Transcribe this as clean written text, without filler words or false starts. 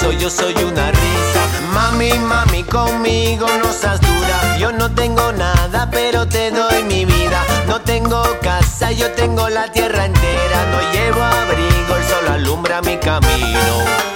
lado yo soy una risa. Mami, mami, conmigo no seas dura. Yo no tengo nada, pero te doy mi vida. No tengo casa, yo tengo la tierra entera. No llevo abrigo, el sol alumbra mi camino.